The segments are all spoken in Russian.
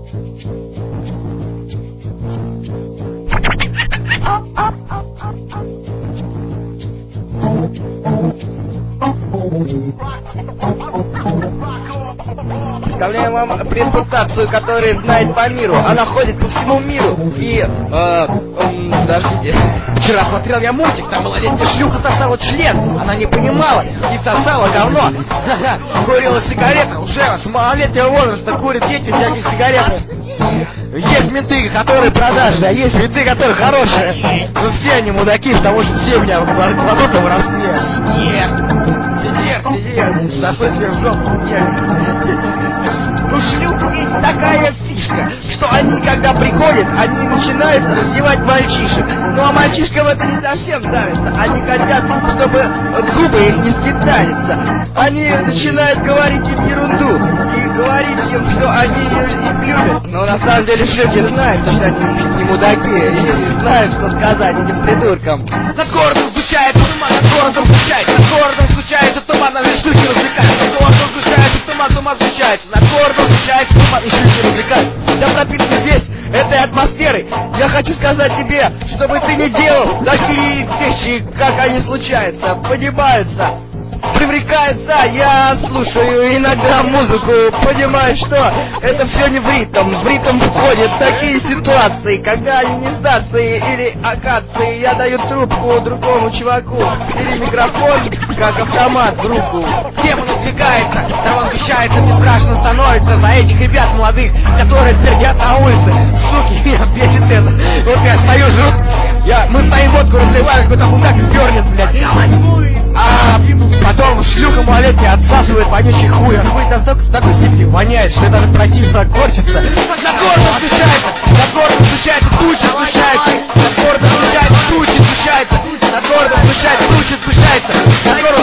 Представляем вам презентацию, которая знает по миру. Она ходит по всему миру. И, подождите. Вчера смотрел я мультик, там малолетняя шлюха сосала член. Она не понимала и сосала говно. Курила сигареты. Уже с малолетнего возраста курят дети всякие сигареты. Есть менты, которые продажные, а есть менты, которые хорошие. Но все они мудаки, потому что все меня кладут в воровстве. Нет. Сидер, засой себе в жопу. Нет. У шлюх есть такая фишка, что они, когда приходят, они начинают раздевать мальчишек. Ну а мальчишкам это не совсем нравится. Они хотят, чтобы зубы их не скиталятся. Они начинают говорить им ерунду и говорить им, что они их любят. Но на самом деле шлюхи знают, что они не мудаки, и знают, что сказать этим придуркам. Над городом сгущается туман, над городом сгущается туман, а шлюхи развлекаются. Над городом сгущается туман сгущается. Над городом сгущается туман, и шлюхи развлекаются. Я пропитан здесь этой атмосферой. Я хочу сказать тебе, чтобы ты не делал такие вещи, как они случаются, поднимаются, привлекается. Я слушаю иногда музыку, понимаю, что это все не в ритм. В ритм входят такие ситуации, когда они не сдастся или акации. Я даю трубку другому чуваку или микрофон, как автомат в руку. Тема надвигается, трава сгущается, мне страшно становится за этих ребят молодых, которые твердят на улице. Суки, меня бесит это. Вот я стою, жру. Мы стоим, водку разливаем, какой-то мудак дернет, блядь. А потом шлюха малолетняя отсасывает вонючий хуй. А хуй настолько с такой степени воняет, что это противно корчится. Над городом сгущается, тучи сгущается. Над городом сгущается, тучи сгущается. Над городом сгущается, тучи сгущается. Над городом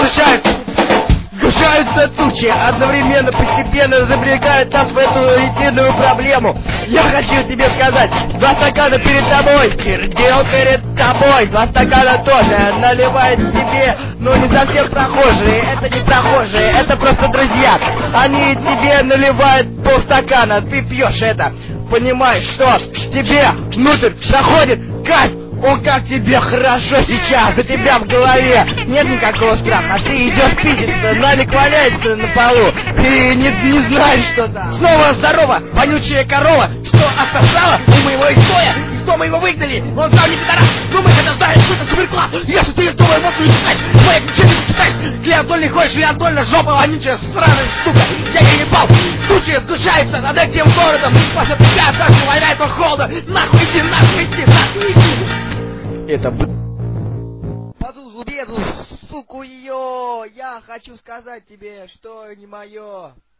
сгущаются тучи, одновременно, постепенно завлекают нас в эту единую проблему. Я хочу тебе сказать, 2 стакана перед тобой, пердел перед тобой, 2 стакана тоже наливает тебе, но не совсем прохожие, это не прохожие, это просто друзья. Они тебе наливают полстакана, ты пьешь это, понимаешь, что тебе внутрь заходит кайф. О, как тебе хорошо сейчас, у тебя в голове нет никакого страха, ты идешь пиздиться, намик валяется на полу, ты не знаешь, что там. Снова здорово, вонючая корова, что отсосала у моего изгоя, из дома его выгнали, он сам не пидорас, думаешь, это знает, что это суперкласс, если ты ртовую водку не читаешь, моя ключи не читаешь, клеодольный ходишь, клеодольно жопа вонючая, сраная сука, я не ебал, тучи сгущаются над этим городом, после тебя даже война этого холода, нахуй иди, нахуй иди, нахуй иди. Это Пазузу, безу, суку ее, я хочу сказать тебе, что не мое.